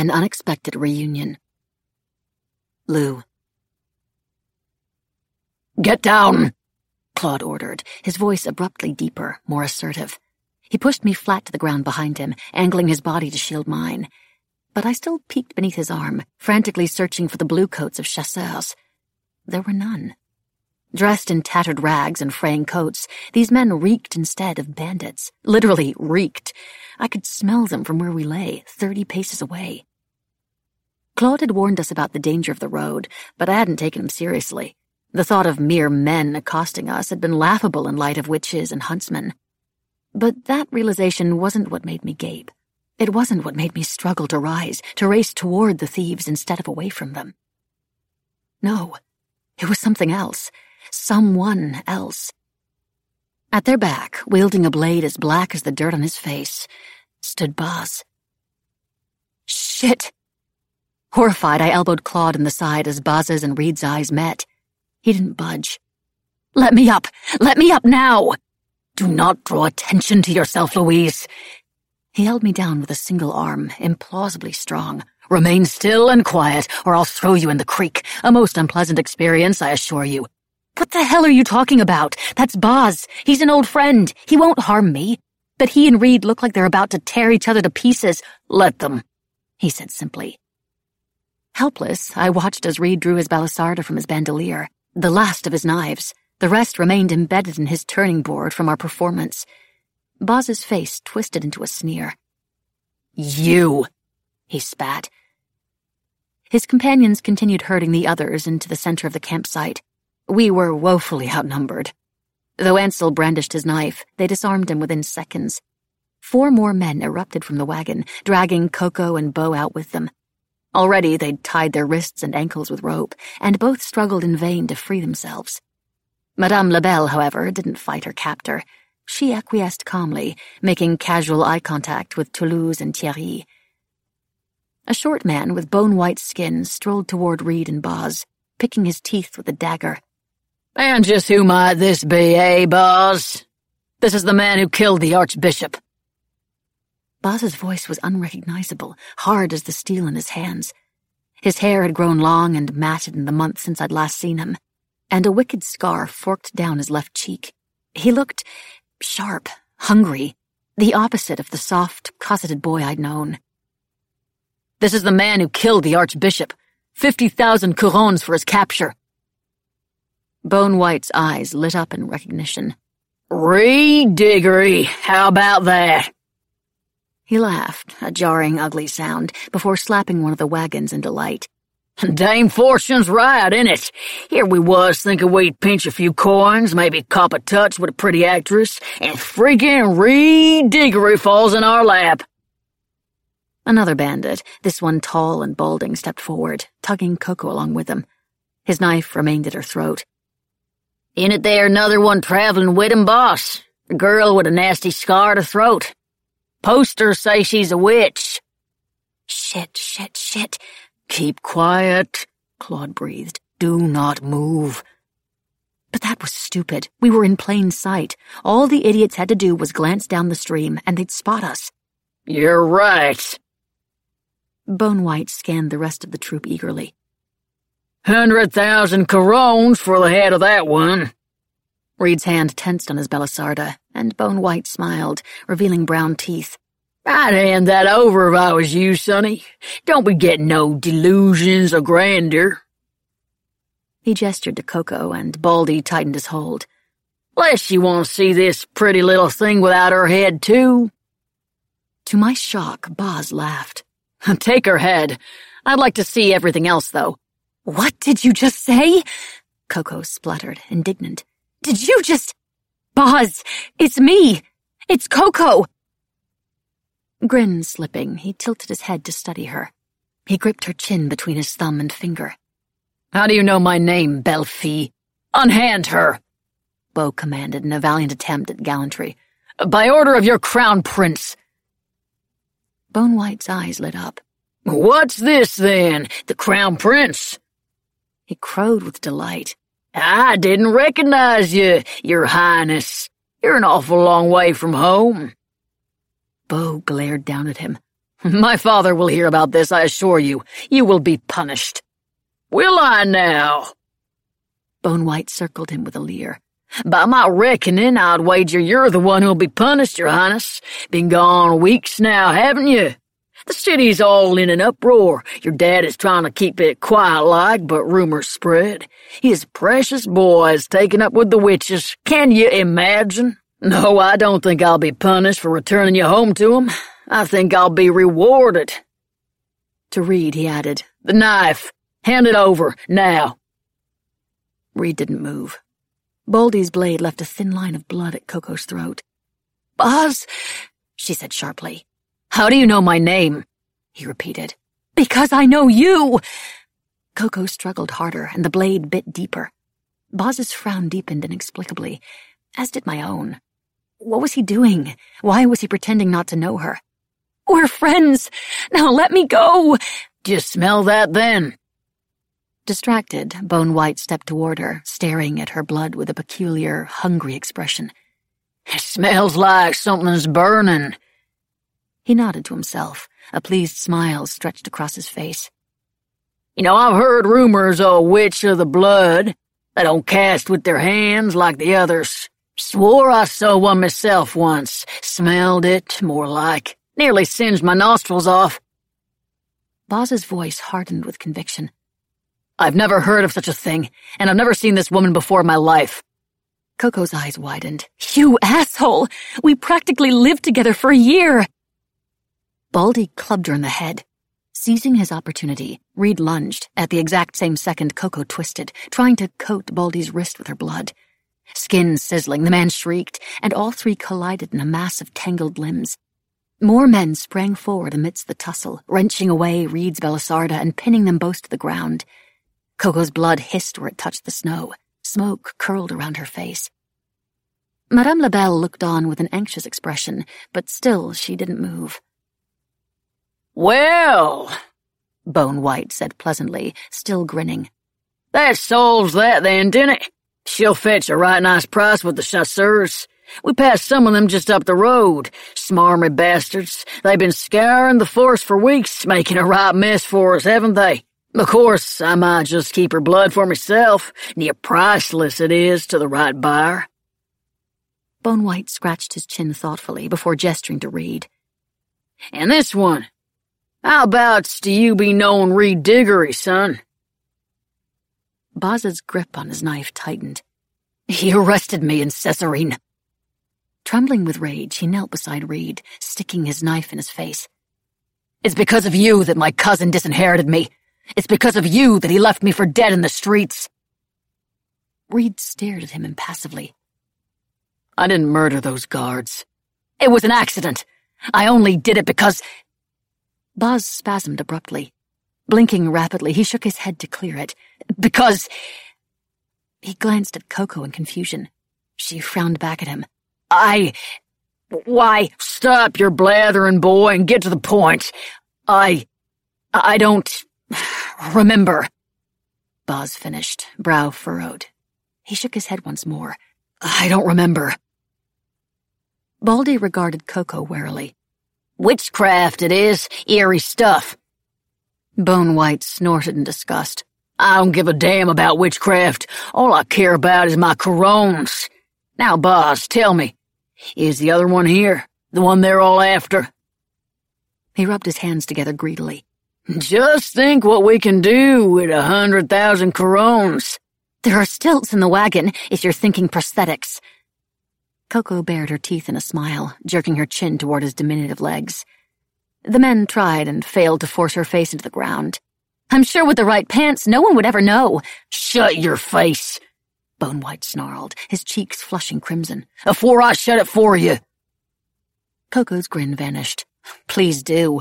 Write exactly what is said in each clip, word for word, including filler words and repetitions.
An unexpected reunion. Lou. "Get down!" Claude ordered, his voice abruptly deeper, more assertive. He pushed me flat to the ground behind him, angling his body to shield mine. But I still peeked beneath his arm, frantically searching for the blue coats of chasseurs. There were none. Dressed in tattered rags and fraying coats, these men reeked instead of bandits. Literally reeked. I could smell them from where we lay, thirty paces away. Claude had warned us about the danger of the road, but I hadn't taken him seriously. The thought of mere men accosting us had been laughable in light of witches and huntsmen. But that realization wasn't what made me gape. It wasn't what made me struggle to rise, to race toward the thieves instead of away from them. No, it was something else. Someone else. At their back, wielding a blade as black as the dirt on his face, stood Baz. Shit! Horrified, I elbowed Claude in the side as Baz's and Reed's eyes met. He didn't budge. "Let me up! Let me up now!" "Do not draw attention to yourself, Louise." He held me down with a single arm, implausibly strong. "Remain still and quiet, or I'll throw you in the creek. A most unpleasant experience, I assure you." "What the hell are you talking about? That's Baz. He's an old friend. He won't harm me." But he and Reed look like they're about to tear each other to pieces. "Let them," he said simply. Helpless, I watched as Reed drew his balisarda from his bandolier, the last of his knives. The rest remained embedded in his turning board from our performance. Baz's face twisted into a sneer. "You," he spat. His companions continued herding the others into the center of the campsite. We were woefully outnumbered. Though Ansel brandished his knife, they disarmed him within seconds. Four more men erupted from the wagon, dragging Coco and Beau out with them. Already they'd tied their wrists and ankles with rope, and both struggled in vain to free themselves. Madame Labelle, however, didn't fight her captor. She acquiesced calmly, making casual eye contact with Toulouse and Thierry. A short man with bone-white skin strolled toward Reed and Baz, picking his teeth with a dagger. "And just who might this be, eh, Baz? This is the man who killed the Archbishop." Baz's voice was unrecognizable, hard as the steel in his hands. His hair had grown long and matted in the months since I'd last seen him, and a wicked scar forked down his left cheek. He looked sharp, hungry, the opposite of the soft, cosseted boy I'd known. "This is the man who killed the Archbishop. Fifty thousand couronnes for his capture." Bone White's eyes lit up in recognition. "Reed Diggory, how about that?" He laughed, a jarring, ugly sound, before slapping one of the wagons in delight. "Dame Fortune's right, innit? Here we was thinking we'd pinch a few coins, maybe cop a touch with a pretty actress, and freaking Reed Diggory falls in our lap." Another bandit, this one tall and balding, stepped forward, tugging Coco along with him. His knife remained at her throat. "In it there another one traveling with him, boss. A girl with a nasty scar to throat. Posters say she's a witch." "Shit, shit, shit." "Keep quiet," Claude breathed. "Do not move." But that was stupid. We were in plain sight. All the idiots had to do was glance down the stream, and they'd spot us. "You're right." Bone White scanned the rest of the troop eagerly. Hundred thousand couronnes for the head of that one." Reed's hand tensed on his balisarda, and Bone White smiled, revealing brown teeth. "I'd hand that over if I was you, sonny. Don't be getting no delusions of grandeur." He gestured to Coco, and Baldy tightened his hold. "Lest you want to see this pretty little thing without her head, too." To my shock, Baz laughed. "Take her head. I'd like to see everything else, though." "What did you just say?" Coco spluttered, indignant. "Did you just... Baz, it's me! It's Coco!" Grin slipping, he tilted his head to study her. He gripped her chin between his thumb and finger. "How do you know my name, Belle-Fille? Unhand her!" Beau commanded in a valiant attempt at gallantry. "By order of your crown prince." Bone White's eyes lit up. "What's this, then? The crown prince?" He crowed with delight. "I didn't recognize you, your highness. You're an awful long way from home." Beau glared down at him. My father will hear about this, I assure you. You will be punished. Will I now? Bone White circled him with a leer. By my reckoning, I'd wager you're the one who'll be punished, Your Highness. Been gone weeks now, haven't you? The city's all in an uproar. Your dad is trying to keep it quiet-like, but rumors spread. His precious boy is taken up with the witches. Can you imagine? No, I don't think I'll be punished for returning you home to him. I think I'll be rewarded. To Reed, he added, The knife. Hand it over, now. Reed didn't move. Baldy's blade left a thin line of blood at Coco's throat. Boz, she said sharply. How do you know my name? He repeated. Because I know you! Coco struggled harder, and the blade bit deeper. Boz's frown deepened inexplicably, as did my own. What was he doing? Why was he pretending not to know her? We're friends! Now let me go! Do you smell that, then? Distracted, Bone White stepped toward her, staring at her blood with a peculiar, hungry expression. It smells like something's burning. He nodded to himself. A pleased smile stretched across his face. You know, I've heard rumors of a witch of the blood. They don't cast with their hands like the others. Swore I saw one myself once. Smelled it, more like. Nearly singed my nostrils off. Boz's voice hardened with conviction. I've never heard of such a thing, and I've never seen this woman before in my life. Coco's eyes widened. You asshole! We practically lived together for a year! Baldy clubbed her in the head. Seizing his opportunity, Reed lunged. At the exact same second, Coco twisted, trying to coat Baldy's wrist with her blood. Skin sizzling, the man shrieked, and all three collided in a mass of tangled limbs. More men sprang forward amidst the tussle, wrenching away Reed's Belisarda and pinning them both to the ground. Coco's blood hissed where it touched the snow. Smoke curled around her face. Madame Labelle looked on with an anxious expression, but still she didn't move. Well, Bone White said pleasantly, still grinning. That solves that then, didn't it? She'll fetch a right nice price with the chasseurs. We passed some of them just up the road. Smarmy bastards. They've been scouring the forest for weeks, making a right mess for us, haven't they? Of course, I might just keep her blood for myself. Near priceless it is to the right buyer. Bone White scratched his chin thoughtfully before gesturing to Reed. And this one. How abouts do you be known Reed Diggory, son? Boz's grip on his knife tightened. He arrested me in Cesarine. Trembling with rage, he knelt beside Reed, sticking his knife in his face. It's because of you that my cousin disinherited me. It's because of you that he left me for dead in the streets. Reed stared at him impassively. I didn't murder those guards. It was an accident. I only did it because... Boz spasmed abruptly. Blinking rapidly, he shook his head to clear it. Because... He glanced at Coco in confusion. She frowned back at him. I... Why, stop your blathering, boy, and get to the point. I... I don't... remember. Boz finished, brow furrowed. He shook his head once more. I don't remember. Baldy regarded Coco warily. Witchcraft it is, eerie stuff. Bone White snorted in disgust. I don't give a damn about witchcraft. All I care about is my corones. Now, Boz, tell me, is the other one here? The one they're all after? He rubbed his hands together greedily. Just think what we can do with a hundred thousand corones. There are stilts in the wagon, if you're thinking prosthetics. Coco bared her teeth in a smile, jerking her chin toward his diminutive legs. The men tried and failed to force her face into the ground. I'm sure with the right pants, no one would ever know. Shut your face, Bone White snarled, his cheeks flushing crimson. Before I shut it for you. Coco's grin vanished. Please do.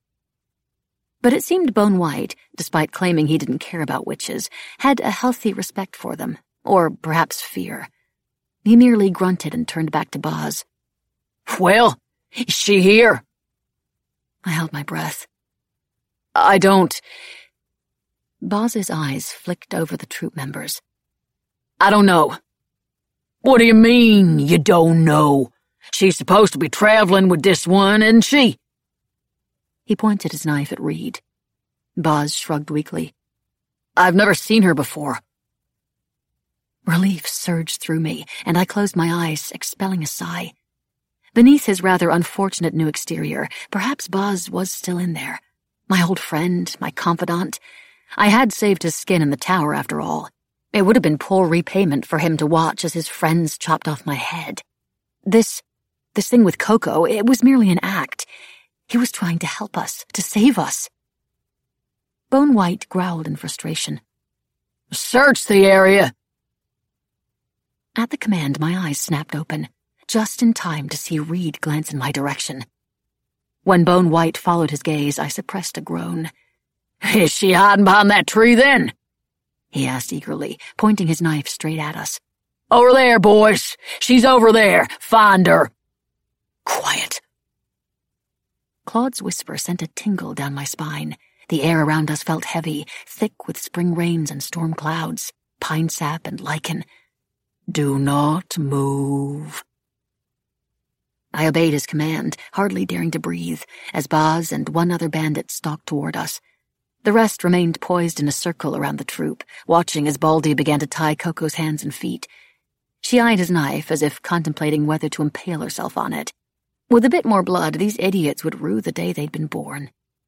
But it seemed Bone White, despite claiming he didn't care about witches, had a healthy respect for them, or perhaps fear. He merely grunted and turned back to Boz. Well, is she here? I held my breath. I don't... Boz's eyes flicked over the troop members. I don't know. What do you mean, you don't know? She's supposed to be traveling with this one, isn't she? He pointed his knife at Reed. Boz shrugged weakly. I've never seen her before. Relief surged through me, and I closed my eyes, expelling a sigh. Beneath his rather unfortunate new exterior, perhaps Boz was still in there. My old friend, my confidant. I had saved his skin in the tower, after all. It would have been poor repayment for him to watch as his friends chopped off my head. This, this thing with Coco, it was merely an act. He was trying to help us, to save us. Bone White growled in frustration. Search the area! At the command, my eyes snapped open, just in time to see Reed glance in my direction. When Bone White followed his gaze, I suppressed a groan. Is she hiding behind that tree, then? He asked eagerly, pointing his knife straight at us. Over there, boys! She's over there! Find her! Quiet! Claude's whisper sent a tingle down my spine. The air around us felt heavy, thick with spring rains and storm clouds, pine sap and lichen. Do not move. I obeyed his command, hardly daring to breathe, as Boz and one other bandit stalked toward us. The rest remained poised in a circle around the troop, watching as Baldy began to tie Coco's hands and feet. She eyed his knife as if contemplating whether to impale herself on it. With a bit more blood, these idiots would rue the day they'd been born.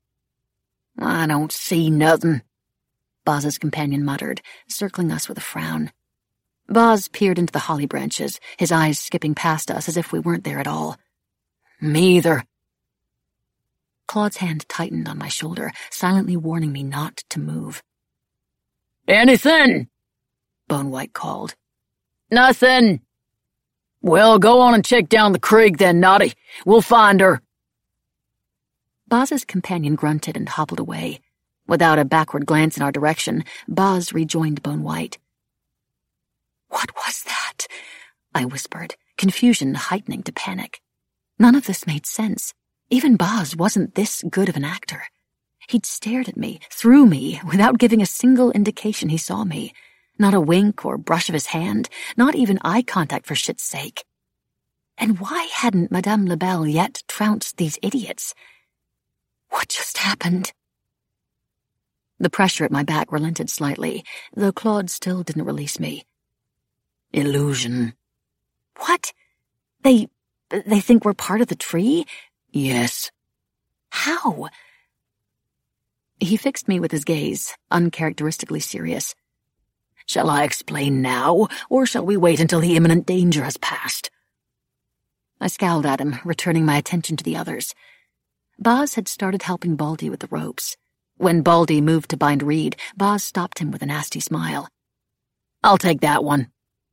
I don't see nothing, Boz's companion muttered, circling us with a frown. Boz peered into the holly branches, his eyes skipping past us as if we weren't there at all. Me either. Claude's hand tightened on my shoulder, silently warning me not to move. Anything? Bone White called. Nothing. Well, go on and check down the creek then, Naughty. We'll find her. Boz's companion grunted and hobbled away. Without a backward glance in our direction, Boz rejoined Bone White. What was that? I whispered, confusion heightening to panic. None of this made sense. Even Boz wasn't this good of an actor. He'd stared at me, through me, without giving a single indication he saw me. Not a wink or brush of his hand, not even eye contact for shit's sake. And why hadn't Madame Lebel yet trounced these idiots? What just happened? The pressure at my back relented slightly, though Claude still didn't release me. Illusion. What? They... they think we're part of the tree? Yes. How? He fixed me with his gaze, uncharacteristically serious. Shall I explain now, or shall we wait until the imminent danger has passed? I scowled at him, returning my attention to the others. Boz had started helping Baldy with the ropes. When Baldy moved to bind Reed, Boz stopped him with a nasty smile. I'll take that one.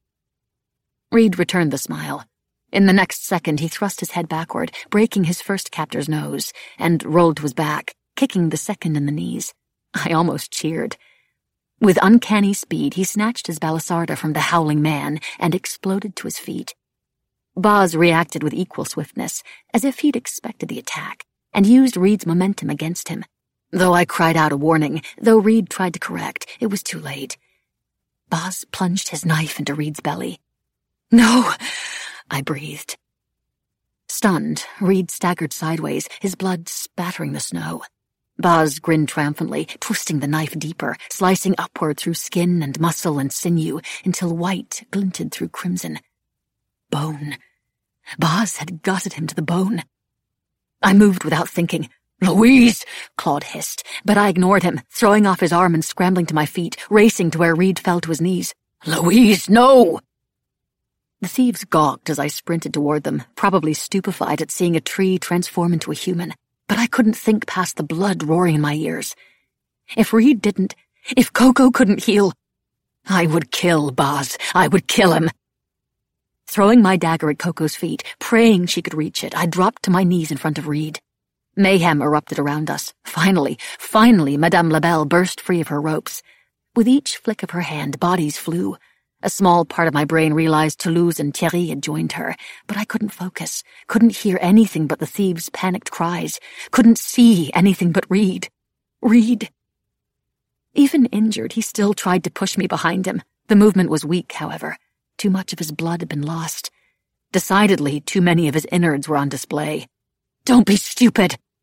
Reed returned the smile. In the next second, he thrust his head backward, breaking his first captor's nose, and rolled to his back, kicking the second in the knees. I almost cheered. With uncanny speed, he snatched his balisarda from the howling man and exploded to his feet. Boz reacted with equal swiftness, as if he'd expected the attack, and used Reed's momentum against him. Though I cried out a warning, though Reed tried to correct, it was too late. Boz plunged his knife into Reed's belly. No, I breathed. Stunned, Reed staggered sideways, his blood spattering the snow. Boz grinned triumphantly, twisting the knife deeper, slicing upward through skin and muscle and sinew until white glinted through crimson. Bone. Boz had gutted him to the bone. I moved without thinking. Louise! Claude hissed, but I ignored him, throwing off his arm and scrambling to my feet, racing to where Reed fell to his knees. Louise, no! The thieves gawked as I sprinted toward them, probably stupefied at seeing a tree transform into a human, but I couldn't think past the blood roaring in my ears. If Reed didn't, if Coco couldn't heal, I would kill Boz. I would kill him. Throwing my dagger at Coco's feet, praying she could reach it, I dropped to my knees in front of Reed. Mayhem erupted around us. Finally, finally, Madame Lebel burst free of her ropes. With each flick of her hand, bodies flew. A small part of my brain realized Toulouse and Thierry had joined her, but I couldn't focus, couldn't hear anything but the thieves' panicked cries, couldn't see anything but Reed. Reed. Even injured, he still tried to push me behind him. The movement was weak, however. Too much of his blood had been lost. Decidedly, too many of his innards were on display. Don't be stupid,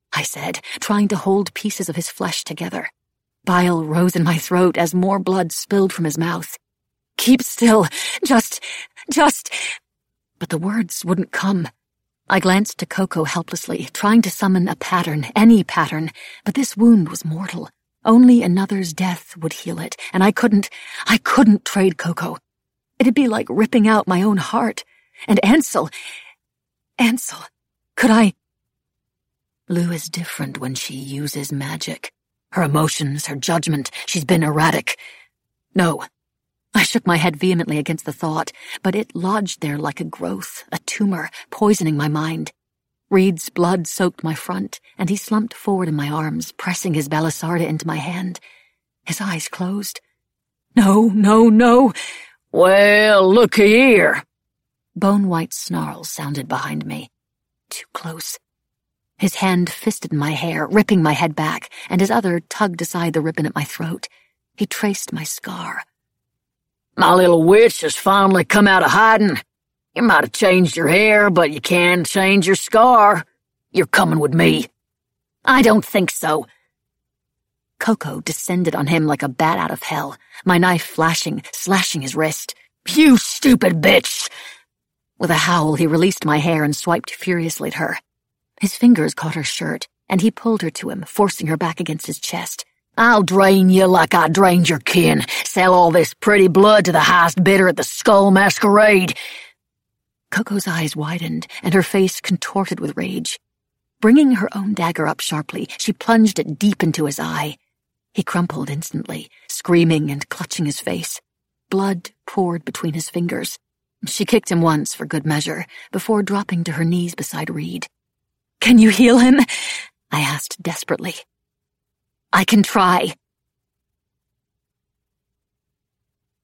I said, trying to hold pieces of his flesh together. Bile rose in my throat as more blood spilled from his mouth. Keep still. Just, just... But the words wouldn't come. I glanced to Coco helplessly, trying to summon a pattern, any pattern, but this wound was mortal. Only another's death would heal it, and I couldn't, I couldn't trade Coco. It'd be like ripping out my own heart. And Ansel... Ansel... Could I... Lou is different when she uses magic. Her emotions, her judgment, she's been erratic. No. I shook my head vehemently against the thought, but it lodged there like a growth, a tumor, poisoning my mind. Reed's blood soaked my front, and he slumped forward in my arms, pressing his Balisarda into my hand. His eyes closed. No, no, no. Well, looky here. Bone-white snarls sounded behind me. Too close. His hand fisted my hair, ripping my head back, and his other tugged aside the ribbon at my throat. He traced my scar. My little witch has finally come out of hiding. You might have changed your hair, but you can't change your scar. You're coming with me. I don't think so. Coco descended on him like a bat out of hell, my knife flashing, slashing his wrist. You stupid bitch! With a howl, he released my hair and swiped furiously at her. His fingers caught her shirt, and he pulled her to him, forcing her back against his chest. I'll drain you like I drained your kin. Sell all this pretty blood to the highest bidder at the Skull Masquerade. Coco's eyes widened, and her face contorted with rage. Bringing her own dagger up sharply, she plunged it deep into his eye. He crumpled instantly, screaming and clutching his face. Blood poured between his fingers. She kicked him once for good measure, before dropping to her knees beside Reed. "Can you heal him?" I asked desperately. "I can try."